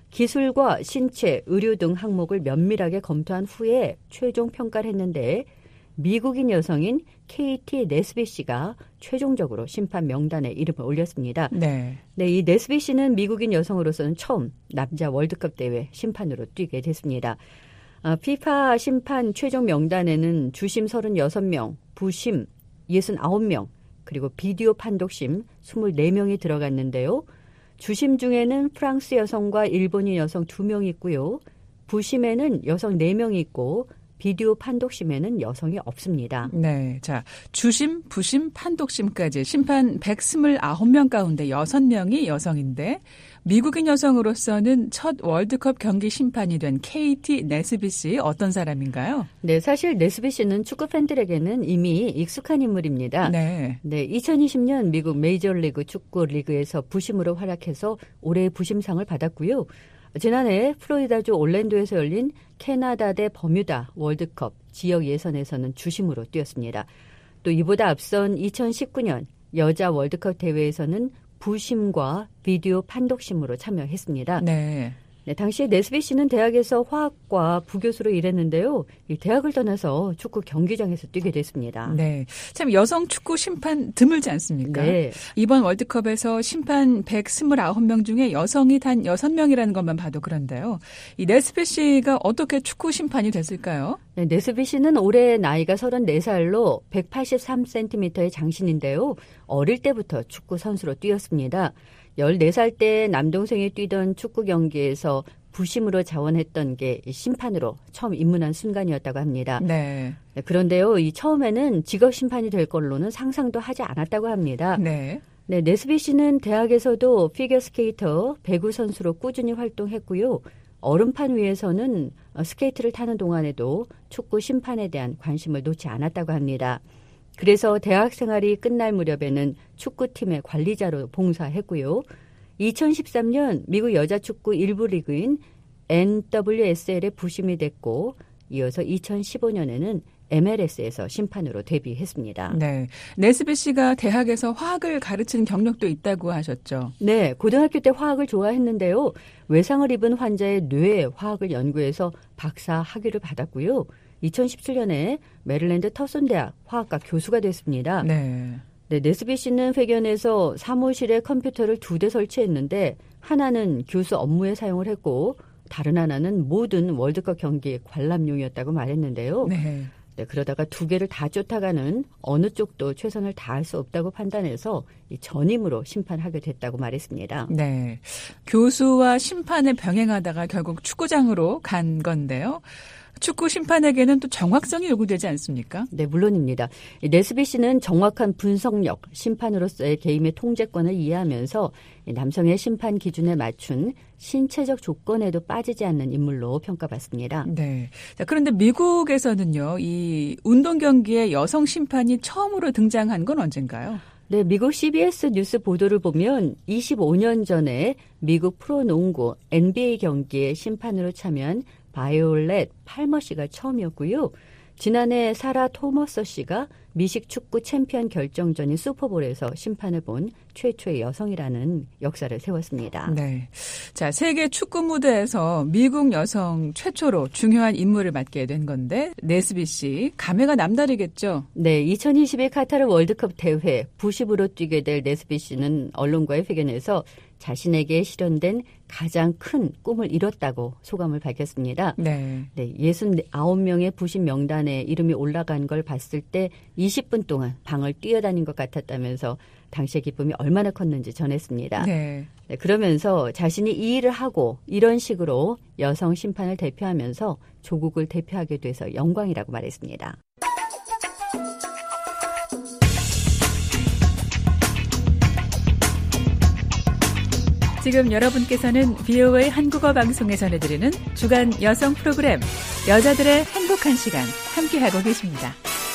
기술과 신체, 의료 등 항목을 면밀하게 검토한 후에 최종 평가를 했는데 미국인 여성인 케이티 네스비 씨가 최종적으로 심판 명단에 이름을 올렸습니다. 네. 네, 이 네스비 씨는 미국인 여성으로서는 처음 남자 월드컵 대회 심판으로 뛰게 됐습니다. 아, 피파 심판 최종 명단에는 주심 삼십육 명, 부심 육십구 명, 그리고 비디오 판독심 이십사 명이 들어갔는데요. 주심 중에는 프랑스 여성과 일본인 여성 두 명이 있고요. 부심에는 여성 네 명이 있고 비디오 판독심에는 여성이 없습니다. 네. 자, 주심, 부심, 판독심까지 심판 백이십구 명 가운데 여섯 명이 여성인데 미국인 여성으로서는 첫 월드컵 경기 심판이 된 케이티 네스비 씨 어떤 사람인가요? 네, 사실 네스비 씨는 축구 팬들에게는 이미 익숙한 인물입니다. 네. 네, 이천이십 년 미국 메이저리그 축구 리그에서 부심으로 활약해서 올해의 부심상을 받았고요. 지난해 플로리다주 올랜도에서 열린 캐나다 대 버뮤다 월드컵 지역 예선에서는 주심으로 뛰었습니다. 또 이보다 앞선 이천십구 년 여자 월드컵 대회에서는 부심과 비디오 판독심으로 참여했습니다. 네. 네, 당시 네스비 씨는 대학에서 화학과 부교수로 일했는데요. 이 대학을 떠나서 축구 경기장에서 뛰게 됐습니다. 네. 참 여성 축구 심판 드물지 않습니까? 네. 이번 월드컵에서 심판 백이십구 명 중에 여성이 단 여섯 명이라는 것만 봐도 그런데요. 이 네스비 씨가 어떻게 축구 심판이 됐을까요? 네, 네스비 씨는 올해 나이가 서른네 살로 백팔십삼 센티미터의 장신인데요. 어릴 때부터 축구 선수로 뛰었습니다. 열네 살 때 남동생이 뛰던 축구 경기에서 부심으로 자원했던 게 심판으로 처음 입문한 순간이었다고 합니다. 네. 네, 그런데요, 이 처음에는 직업 심판이 될 걸로는 상상도 하지 않았다고 합니다. 네. 네, 네스비 씨는 대학에서도 피겨스케이터, 배구 선수로 꾸준히 활동했고요. 얼음판 위에서는 스케이트를 타는 동안에도 축구 심판에 대한 관심을 놓지 않았다고 합니다. 그래서 대학 생활이 끝날 무렵에는 축구팀의 관리자로 봉사했고요. 이천십삼 년 미국 여자축구 일부 리그인 엔 더블유 에스 엘에 부심이 됐고 이어서 이천십오 년에는 엠엘에스에서 심판으로 데뷔했습니다. 네. 네스비 씨가 대학에서 화학을 가르치는 경력도 있다고 하셨죠. 네. 고등학교 때 화학을 좋아했는데요. 외상을 입은 환자의 뇌 화학을 연구해서 박사 학위를 받았고요. 이천십칠 년에 메릴랜드 터슨 대학 화학과 교수가 됐습니다. 네. 네, 네스비 씨는 회견에서 사무실에 컴퓨터를 두 대 설치했는데 하나는 교수 업무에 사용을 했고 다른 하나는 모든 월드컵 경기 관람용이었다고 말했는데요. 네. 네, 그러다가 두 개를 다 쫓아가는 어느 쪽도 최선을 다할 수 없다고 판단해서 이 전임으로 심판하게 됐다고 말했습니다. 네. 교수와 심판을 병행하다가 결국 축구장으로 간 건데요. 축구 심판에게는 또 정확성이 요구되지 않습니까? 네, 물론입니다. 네스비 씨는 정확한 분석력, 심판으로서의 개인의 통제권을 이해하면서 남성의 심판 기준에 맞춘 신체적 조건에도 빠지지 않는 인물로 평가받습니다. 네. 자, 그런데 미국에서는요, 이 운동 경기에 여성 심판이 처음으로 등장한 건 언젠가요? 네, 미국 씨비에스 뉴스 보도를 보면 이십오 년 전에 미국 프로농구 엔비에이 경기에 심판으로 참여한 바이올렛 팔머 씨가 처음이었고요. 지난해 사라 토머서 씨가 미식 축구 챔피언 결정전인 슈퍼볼에서 심판을 본 최초의 여성이라는 역사를 세웠습니다. 네. 자, 세계 축구 무대에서 미국 여성 최초로 중요한 임무를 맡게 된 건데 네스비 씨, 감회가 남다르겠죠? 네, 이천이십일 카타르 월드컵 대회 부십으로 뛰게 될 네스비 씨는 언론과의 회견에서 자신에게 실현된 가장 큰 꿈을 이뤘다고 소감을 밝혔습니다. 네. 네, 예순아홉 명의 부십 명단에 이름이 올라간 걸 봤을 때 이십 분 동안 방을 뛰어다닌 것 같았다면서 당시의 기쁨이 얼마나 컸는지 전했습니다. 네. 네, 그러면서 자신이 이 일을 하고 이런 식으로 여성 심판을 대표하면서 조국을 대표하게 돼서 영광이라고 말했습니다. 지금 여러분께서는 비오에이 한국어 방송에 전해드리는 주간 여성 프로그램 여자들의 행복한 시간 함께하고 계십니다.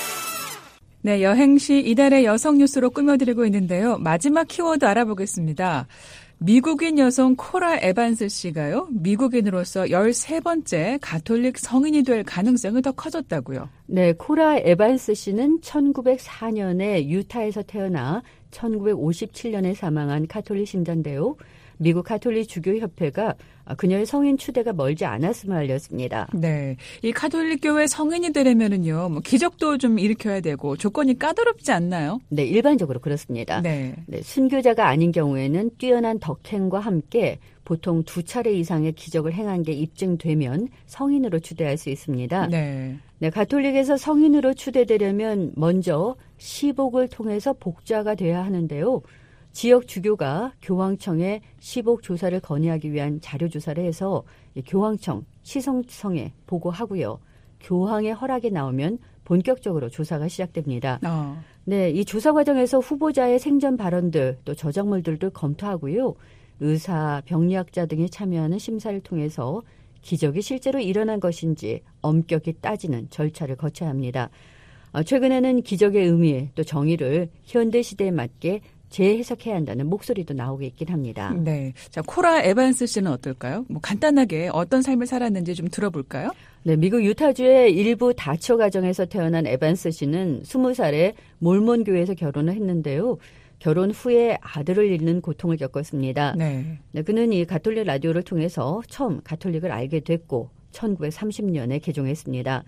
네, 여행시 이달의 여성 뉴스로 꾸며드리고 있는데요. 마지막 키워드 알아보겠습니다. 미국인 여성 코라 에반스 씨가요. 미국인으로서 열세 번째 가톨릭 성인이 될 가능성이 더 커졌다고요. 네, 코라 에반스 씨는 천구백사 년에 유타에서 태어나 천구백오십칠 년에 사망한 가톨릭 신자인데요. 미국 가톨릭 주교협회가 그녀의 성인 추대가 멀지 않았음을 알렸습니다. 네, 이 가톨릭 교회 성인이 되려면은요, 뭐 기적도 좀 일으켜야 되고 조건이 까다롭지 않나요? 네, 일반적으로 그렇습니다. 네. 네, 순교자가 아닌 경우에는 뛰어난 덕행과 함께 보통 두 차례 이상의 기적을 행한 게 입증되면 성인으로 추대할 수 있습니다. 네. 네, 가톨릭에서 성인으로 추대되려면 먼저 시복을 통해서 복자가 돼야 하는데요. 지역 주교가 교황청에 시복 조사를 건의하기 위한 자료 조사를 해서 교황청, 시성청에 보고하고요. 교황의 허락이 나오면 본격적으로 조사가 시작됩니다. 어. 네, 이 조사 과정에서 후보자의 생전 발언들 또 저작물들도 검토하고요. 의사, 병리학자 등이 참여하는 심사를 통해서 기적이 실제로 일어난 것인지 엄격히 따지는 절차를 거쳐야 합니다. 최근에는 기적의 의미 또 정의를 현대 시대에 맞게 재해석해야 한다는 목소리도 나오고 있긴 합니다. 네. 자, 코라 에반스 씨는 어떨까요? 뭐 간단하게 어떤 삶을 살았는지 좀 들어볼까요? 네, 미국 유타주의 일부 다처 가정에서 태어난 에반스 씨는 스무 살에 몰몬 교회에서 결혼을 했는데요. 결혼 후에 아들을 잃는 고통을 겪었습니다. 네. 네, 그는 이 가톨릭 라디오를 통해서 처음 가톨릭을 알게 됐고 천구백삼십 년에 개종했습니다.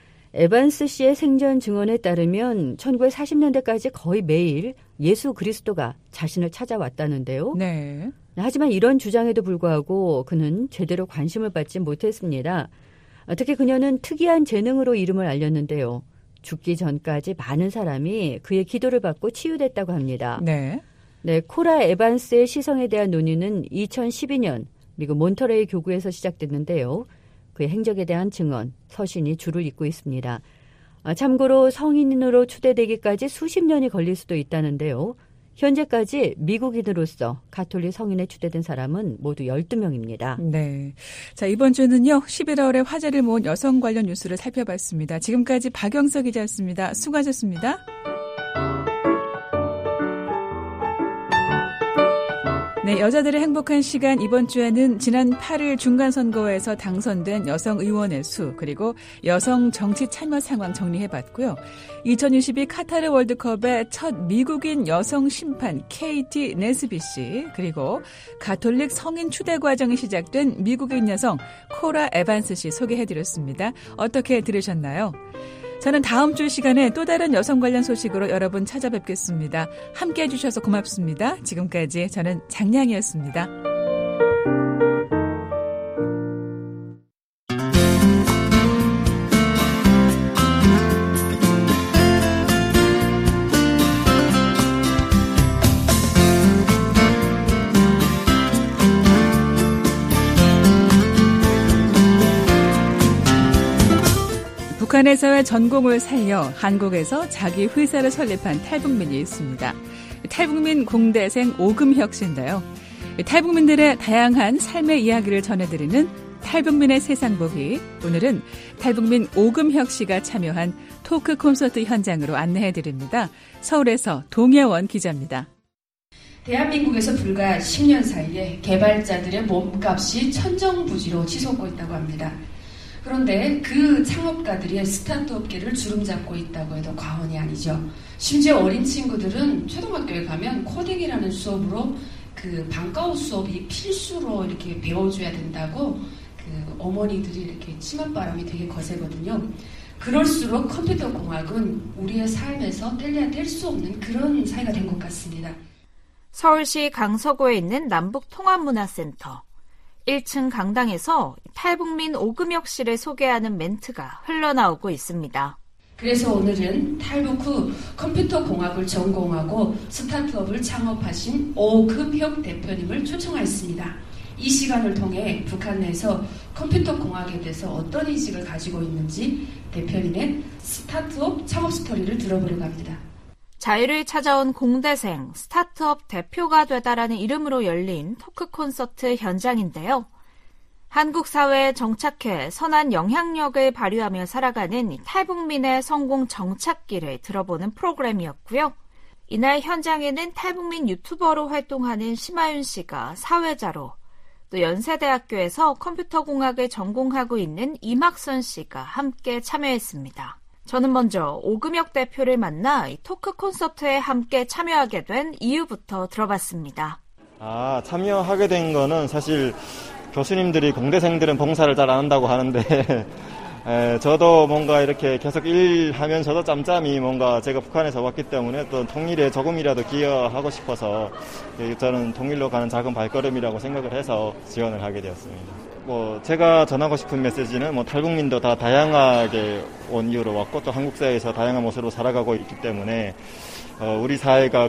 에반스 씨의 생전 증언에 따르면 천구백사십 년대까지 거의 매일 예수 그리스도가 자신을 찾아왔다는데요. 네. 하지만 이런 주장에도 불구하고 그는 제대로 관심을 받지 못했습니다. 특히 그녀는 특이한 재능으로 이름을 알렸는데요. 죽기 전까지 많은 사람이 그의 기도를 받고 치유됐다고 합니다. 네. 네, 코라 에반스의 시성에 대한 논의는 이천십이 년 미국 몬터레이 교구에서 시작됐는데요. 그의 행적에 대한 증언, 서신이 줄을 잇고 있습니다. 아, 참고로 성인으로 추대되기까지 수십 년이 걸릴 수도 있다는데요. 현재까지 미국인으로서 가톨릭 성인에 추대된 사람은 모두 열두 명입니다. 네. 자, 이번 주는요, 십일월에 화제를 모은 여성 관련 뉴스를 살펴봤습니다. 지금까지 박영석 기자였습니다. 수고하셨습니다. 네, 여자들의 행복한 시간 이번 주에는 지난 팔 일 중간선거에서 당선된 여성 의원의 수 그리고 여성 정치 참여 상황 정리해봤고요. 이천이십이 카타르 월드컵의 첫 미국인 여성 심판 케이티 네스비 씨 그리고 가톨릭 성인 추대 과정이 시작된 미국인 여성 코라 에반스 씨 소개해드렸습니다. 어떻게 들으셨나요? 저는 다음 주 시간에 또 다른 여성 관련 소식으로 여러분 찾아뵙겠습니다. 함께해 주셔서 고맙습니다. 지금까지 저는 장량이었습니다. 북한에서의 전공을 살려 한국에서 자기 회사를 설립한 탈북민이 있습니다. 탈북민 공대생 오금혁 씨인데요. 탈북민들의 다양한 삶의 이야기를 전해드리는 탈북민의 세상 보기. 오늘은 탈북민 오금혁 씨가 참여한 토크 콘서트 현장으로 안내해드립니다. 서울에서 동예원 기자입니다. 대한민국에서 불과 십 년 사이에 개발자들의 몸값이 천정부지로 치솟고 있다고 합니다. 그런데 그 창업가들이 스타트업계를 주름잡고 있다고 해도 과언이 아니죠. 심지어 어린 친구들은 초등학교에 가면 코딩이라는 수업으로 그 방과후 수업이 필수로 이렇게 배워줘야 된다고 그 어머니들이 이렇게 치맛바람이 되게 거세거든요. 그럴수록 컴퓨터 공학은 우리의 삶에서 뗄래야 뗄 수 없는 그런 사회가 된 것 같습니다. 서울시 강서구에 있는 남북통합문화센터. 일 층 강당에서 탈북민 오금혁 씨를 소개하는 멘트가 흘러나오고 있습니다. 그래서 오늘은 탈북 후 컴퓨터 공학을 전공하고 스타트업을 창업하신 오금혁 대표님을 초청하였습니다. 이 시간을 통해 북한 내에서 컴퓨터 공학에 대해서 어떤 인식을 가지고 있는지 대표님의 스타트업 창업 스토리를 들어보려고 합니다. 자유를 찾아온 공대생, 스타트업 대표가 되다라는 이름으로 열린 토크 콘서트 현장인데요. 한국 사회에 정착해 선한 영향력을 발휘하며 살아가는 탈북민의 성공 정착기를 들어보는 프로그램이었고요. 이날 현장에는 탈북민 유튜버로 활동하는 심하윤 씨가 사회자로, 또 연세대학교에서 컴퓨터공학을 전공하고 있는 이막선 씨가 함께 참여했습니다. 저는 먼저 오금혁 대표를 만나 이 토크 콘서트에 함께 참여하게 된 이유부터 들어봤습니다. 아, 참여하게 된 거는 사실 교수님들이 공대생들은 봉사를 잘 안 한다고 하는데 에, 저도 뭔가 이렇게 계속 일하면서도 짬짬이 뭔가 제가 북한에서 왔기 때문에 또 통일에 조금이라도 기여하고 싶어서 저는 통일로 가는 작은 발걸음이라고 생각을 해서 지원을 하게 되었습니다. 뭐 제가 전하고 싶은 메시지는 뭐 탈북민도 다 다양하게 온 이유로 왔고 또 한국 사회에서 다양한 모습으로 살아가고 있기 때문에 어, 우리 사회가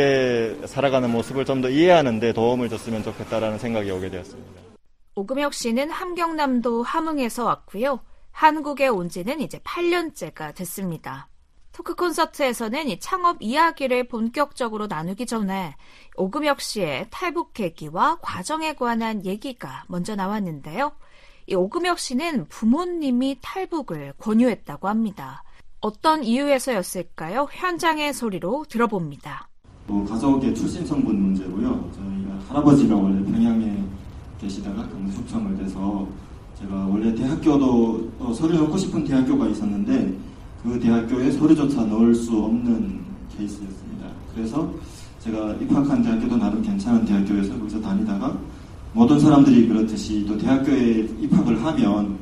그들의 살아가는 모습을 좀 더 이해하는 데 도움을 줬으면 좋겠다라는 생각이 오게 되었습니다. 오금혁 씨는 함경남도 함흥에서 왔고요. 한국에 온 지는 이제 팔 년째가 됐습니다. 토크 콘서트에서는 이 창업 이야기를 본격적으로 나누기 전에 오금혁 씨의 탈북 계기와 과정에 관한 얘기가 먼저 나왔는데요. 이 오금혁 씨는 부모님이 탈북을 권유했다고 합니다. 어떤 이유에서였을까요? 현장의 소리로 들어봅니다. 뭐 가족의 출신 성분 문제고요. 저희가 할아버지가 원래 평양에 계시다가 강제 숙청을 돼서 제가 원래 대학교도 어, 서류 넣고 싶은 대학교가 있었는데 그 대학교에 서류조차 넣을 수 없는 케이스였습니다. 그래서 제가 입학한 대학교도 나름 괜찮은 대학교여서 거기서 다니다가 모든 사람들이 그렇듯이 또 대학교에 입학을 하면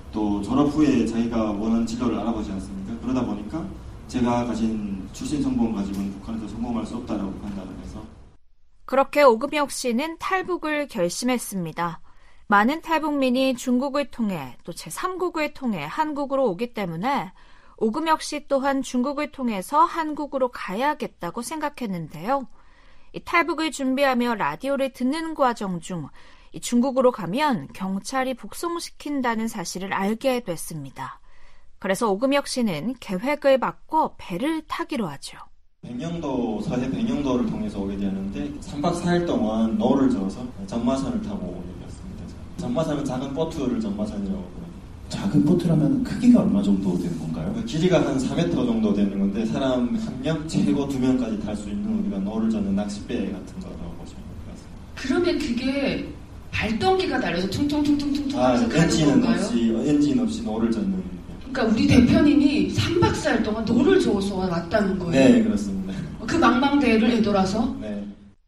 또 졸업 후에 자기가 원하는 진로를 알아보지 않습니까? 그러다 보니까 제가 가진 출신 성분을 가지고는 북한에서 성공할 수 없다라고 판단을 해서 그렇게 오금혁 씨는 탈북을 결심했습니다. 많은 탈북민이 중국을 통해 또 제삼국을 통해 한국으로 오기 때문에 오금혁 씨 또한 중국을 통해서 한국으로 가야겠다고 생각했는데요. 이 탈북을 준비하며 라디오를 듣는 과정 중 이 중국으로 가면 경찰이 북송시킨다는 사실을 알게 됐습니다. 그래서 오금혁 씨는 계획을 바꿔 배를 타기로 하죠. 백령도, 서해 백령도를 통해서 오게 되었는데 삼 박 사 일 동안 노를 저어서 전마선을 타고 오게 되었습니다. 전마선은 작은 보트를 전마선이라고 합니다. 작은 보트라면 크기가 얼마 정도 되는 건가요? 그 길이가 한 사 미터 정도 되는 건데 사람 한 명, 최고 두 명까지 탈 수 있는 우리가 노를 젓는 낚싯배 같은 거라고 보시면 될 것 같습니다. 그러면 그게 발동기가 달려서 퉁퉁퉁퉁퉁 아, 하면서 가는 엔진 건가요? 없이, 엔진 없이 노를 젓는. 그러니까 우리 대표님이 삼 박 사 일 동안 노를 저어서 왔다는 거예요? 네, 그렇습니다. 그 망망대해를 되돌아서? 네.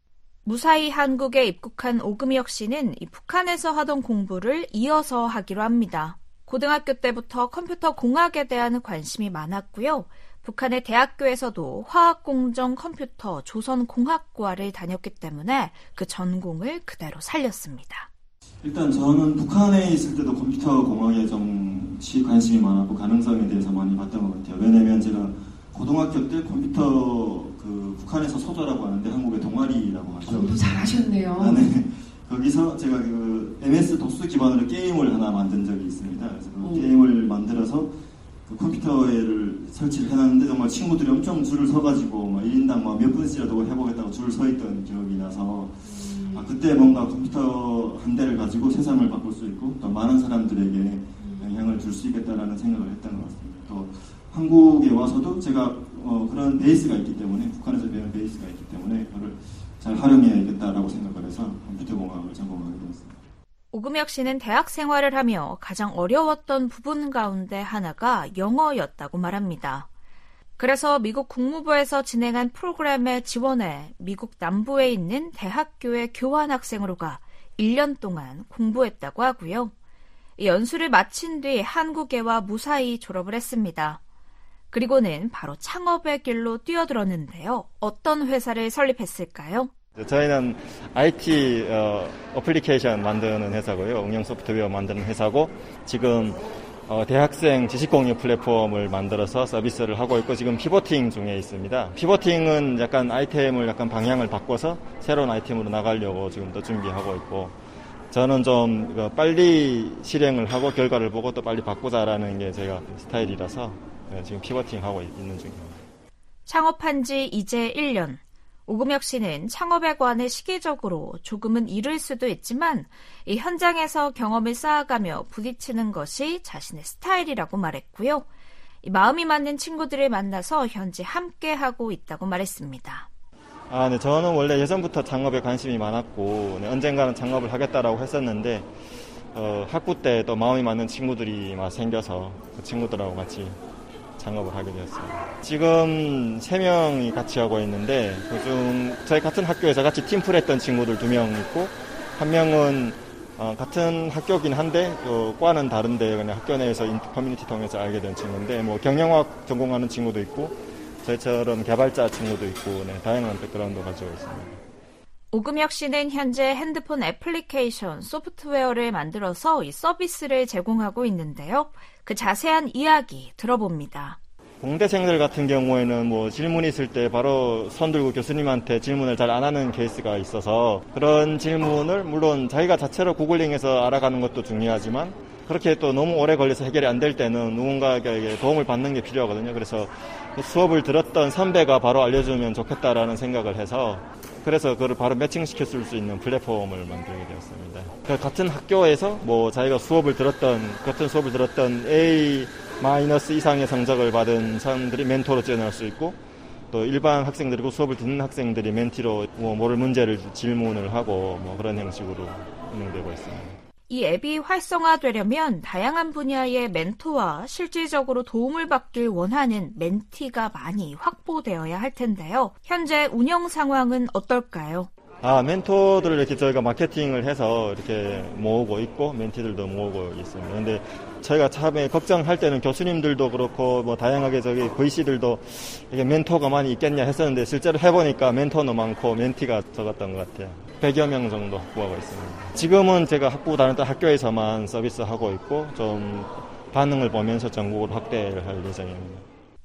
무사히 한국에 입국한 오금혁 씨는 이 북한에서 하던 공부를 이어서 하기로 합니다. 고등학교 때부터 컴퓨터 공학에 대한 관심이 많았고요. 북한의 대학교에서도 화학공정 컴퓨터 조선공학과를 다녔기 때문에 그 전공을 그대로 살렸습니다. 일단 저는 북한에 있을 때도 컴퓨터 공학에 좀 관심이 많았고 가능성에 대해서 많이 봤던 것 같아요. 왜냐면 제가 고등학교 때 컴퓨터 그 북한에서 소조라고 하는데 한국의 동아리라고 하죠. 공부 잘하셨네요. 아, 네. 거기서 제가 그 엠에스 도스 기반으로 게임을 하나 만든 적이 있습니다. 그래서 그 오. 게임을 만들어서 그 컴퓨터를 설치를 해놨는데 정말 친구들이 엄청 줄을 서가지고 막 일 인당 막 몇 분씩이라도 해보겠다고 줄을 서 있던 기억이 나서 음. 아, 그때 뭔가 컴퓨터 한 대를 가지고 세상을 바꿀 수 있고 또 많은 사람들에게 음. 영향을 줄 수 있겠다라는 생각을 했던 것 같습니다. 또 한국에 와서도 제가 어, 그런 베이스가 있기 때문에 북한에서 배운 베이스가 있기 때문에 그걸 잘 활용해야겠다라고 생각을 해서 컴퓨터 공학을 전공하게 되었습니다. 오금혁 씨는 대학 생활을 하며 가장 어려웠던 부분 가운데 하나가 영어였다고 말합니다. 그래서 미국 국무부에서 진행한 프로그램에 지원해 미국 남부에 있는 대학교에 교환학생으로 가 일 년 동안 공부했다고 하고요. 연수를 마친 뒤 한국예와 무사히 졸업을 했습니다. 그리고는 바로 창업의 길로 뛰어들었는데요. 어떤 회사를 설립했을까요? 저희는 아이티 어, 어플리케이션 만드는 회사고요. 응용 소프트웨어 만드는 회사고 지금 어, 대학생 지식공유 플랫폼을 만들어서 서비스를 하고 있고 지금 피보팅 중에 있습니다. 피보팅은 약간 아이템을 약간 방향을 바꿔서 새로운 아이템으로 나가려고 지금 또 준비하고 있고 저는 좀 빨리 실행을 하고 결과를 보고 또 빨리 바꾸자라는 게 제가 스타일이라서 지금 피보팅 하고 있는 중입니다. 창업한 지 이제 일 년. 오금혁 씨는 창업에 관해 시기적으로 조금은 이를 수도 있지만 이 현장에서 경험을 쌓아가며 부딪히는 것이 자신의 스타일이라고 말했고요. 이 마음이 맞는 친구들을 만나서 현재 함께하고 있다고 말했습니다. 아, 네, 저는 원래 예전부터 창업에 관심이 많았고 네, 언젠가는 창업을 하겠다라고 했었는데 어, 학부 때 또 마음이 맞는 친구들이 막 생겨서 그 친구들하고 같이 창업을 하게 되었어요. 지금 세 명이 같이 하고 있는데 그중 저희 같은 학교에서 같이 팀플 했던 친구들 두 명 있고 한 명은 어, 같은 학교긴 한데 또 과는 다른데 그냥 학교 내에서 커뮤니티 통해서 알게 된 친구인데 뭐 경영학 전공하는 친구도 있고 저희처럼 개발자 친구도 있고 네, 다양한 백그라운드 가지고 있습니다. 오금혁 씨는 현재 핸드폰 애플리케이션 소프트웨어를 만들어서 이 서비스를 제공하고 있는데요. 그 자세한 이야기 들어봅니다. 공대생들 같은 경우에는 뭐 질문 있을 때 바로 손 들고 교수님한테 질문을 잘 안 하는 케이스가 있어서 그런 질문을 물론 자기가 자체로 구글링해서 알아가는 것도 중요하지만 그렇게 또 너무 오래 걸려서 해결이 안 될 때는 누군가에게 도움을 받는 게 필요하거든요. 그래서 수업을 들었던 선배가 바로 알려주면 좋겠다라는 생각을 해서 그래서 그걸 바로 매칭시켜 줄 수 있는 플랫폼을 만들게 되었습니다. 그러니까 같은 학교에서 뭐 자기가 수업을 들었던 같은 수업을 들었던 A 마이너스 이상의 성적을 받은 사람들이 멘토로 지원할 수 있고 또 일반 학생들이고 수업을 듣는 학생들이 멘티로 뭐 모를 문제를 질문을 하고 뭐 그런 형식으로 운영되고 있습니다. 이 앱이 활성화되려면 다양한 분야의 멘토와 실질적으로 도움을 받길 원하는 멘티가 많이 확보되어야 할 텐데요. 현재 운영 상황은 어떨까요? 아, 멘토들을 이렇게 저희가 마케팅을 해서 이렇게 모으고 있고 멘티들도 모으고 있습니다. 근데 저희가 처음에 걱정할 때는 교수님들도 그렇고 뭐 다양하게 저기 브이씨들도 이게 멘토가 많이 있겠냐 했었는데 실제로 해보니까 멘토는 많고 멘티가 적었던 것 같아요. 백여 명 정도 확보하고 있습니다. 지금은 제가 학부 다른 학교에서만 서비스하고 있고 좀 반응을 보면서 전국으로 확대를 할 예정입니다.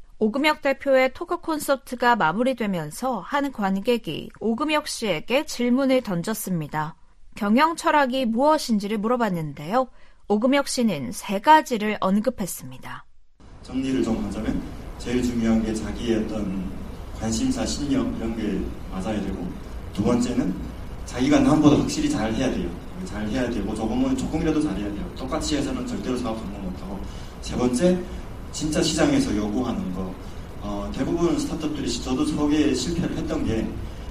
오금혁 대표의 토크 콘서트가 마무리되면서 한 관객이 오금혁 씨에게 질문을 던졌습니다. 경영 철학이 무엇인지를 물어봤는데요. 오금혁 씨는 세 가지를 언급했습니다. 정리를 좀 하자면 제일 중요한 게 자기의 어떤 관심사, 신념 이런 게 맞아야 되고 두 번째는 자기가 남보다 확실히 잘 해야 돼요. 잘 해야 되고 조금은 조금이라도 잘 해야 돼요. 똑같이 해서는 절대로 사업 성공 못하고 세 번째 진짜 시장에서 요구하는 거. 어, 대부분 스타트업들이 저도 처음에 실패를 했던 게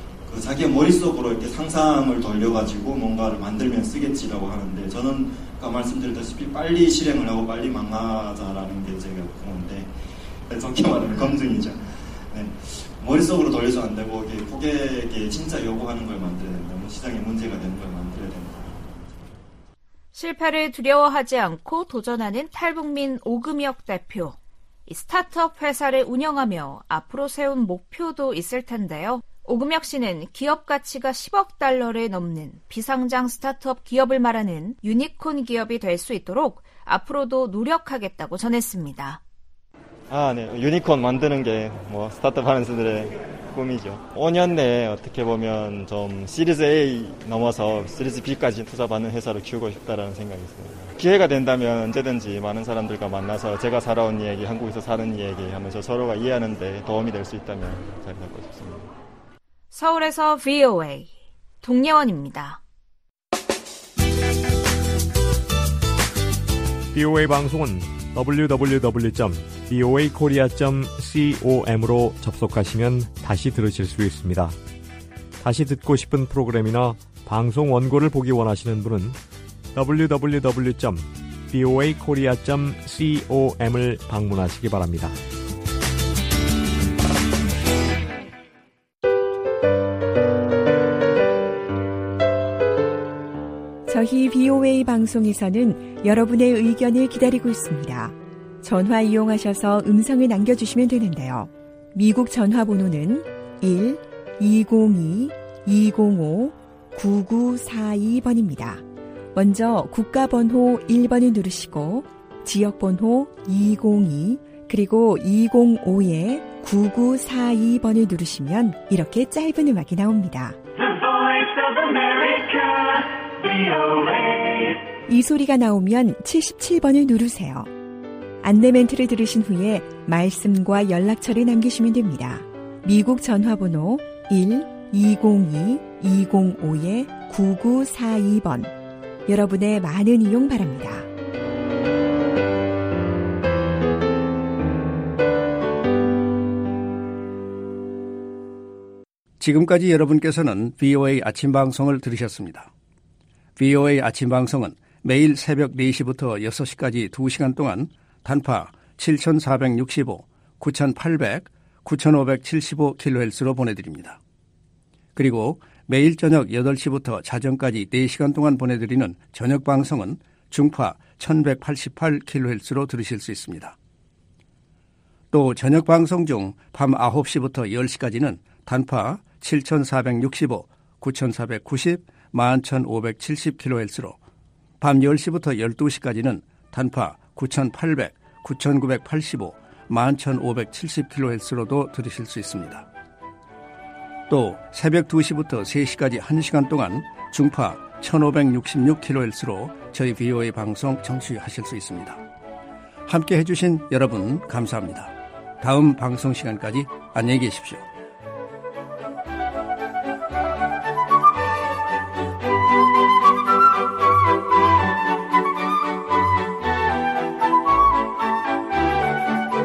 그 자기의 머릿속으로 이렇게 상상을 돌려가지고 뭔가를 만들면 쓰겠지라고 하는데 저는 아까 말씀드렸다시피 빨리 실행을 하고 빨리 망하자라는 게 제가 그건데 좋게 말하면 검증이죠. 네. 머릿속으로 돌려서 안 되고 고객에게 진짜 요구하는 걸 만들어야 된다. 뭐 시장에 문제가 되는 걸 만들어야 된다. 실패를 두려워하지 않고 도전하는 탈북민 오금혁 대표. 이 스타트업 회사를 운영하며 앞으로 세운 목표도 있을 텐데요. 오금혁 씨는 기업 가치가 십억 달러를 넘는 비상장 스타트업 기업을 말하는 유니콘 기업이 될 수 있도록 앞으로도 노력하겠다고 전했습니다. 아, 네. 유니콘 만드는 게 뭐 스타트업 하는 사람들의 꿈이죠. 오 년 내에 어떻게 보면 좀 시리즈 A 넘어서 시리즈 B까지 투자받는 회사를 키우고 싶다라는 생각이 있습니다. 기회가 된다면 언제든지 많은 사람들과 만나서 제가 살아온 이야기, 한국에서 사는 이야기 하면서 서로가 이해하는 데 도움이 될 수 있다면 잘 갖고 싶습니다. 서울에서 브이오에이 동예원입니다. 브이오에이 방송은 더블유 더블유 더블유 점 브이오에이 코리아 점 com으로 접속하시면 다시 들으실 수 있습니다. 다시 듣고 싶은 프로그램이나 방송 원고를 보기 원하시는 분은 더블유 더블유 더블유 점 비오에이 코리아 점 com을 방문하시기 바랍니다. 저희 비오에이 방송에서는 여러분의 의견을 기다리고 있습니다. 전화 이용하셔서 음성을 남겨주시면 되는데요. 미국 전화번호는 일 이공이 이공오 구구사이 번입니다. 먼저 국가번호 일 번을 누르시고 지역번호 이공이 그리고 이공오에 구구사이 번을 누르시면 이렇게 짧은 음악이 나옵니다. 이 소리가 나오면 칠십칠 번을 누르세요. 안내 멘트를 들으신 후에 말씀과 연락처를 남기시면 됩니다. 미국 전화번호 일 이공이 이공오에 구구사이 번. 여러분의 많은 이용 바랍니다. 지금까지 여러분께서는 비오에이 아침 방송을 들으셨습니다. 비오에이 아침 방송은 매일 새벽 네 시부터 여섯 시까지 두 시간 동안 단파 칠천사백육십오, 구천팔백, 구천오백칠십오 킬로헤르츠로 보내드립니다. 그리고 매일 저녁 여덟 시부터 자정까지 네 시간 동안 보내드리는 저녁 방송은 중파 천백팔십팔 킬로헤르츠로 들으실 수 있습니다. 또 저녁 방송 중 밤 아홉 시부터 열 시까지는 단파 칠천사백육십오, 구천사백구십, 만 천오백칠십 킬로헤르츠로 밤 열 시부터 열두 시까지는 단파 구천팔백, 구천구백팔십오, 만 천오백칠십 킬로헤르츠로도 들으실 수 있습니다. 또 새벽 두 시부터 세 시까지 한 시간 동안 중파 천오백육십육 킬로헤르츠로 저희 비오에이 방송 청취하실 수 있습니다. 함께 해주신 여러분 감사합니다. 다음 방송 시간까지 안녕히 계십시오.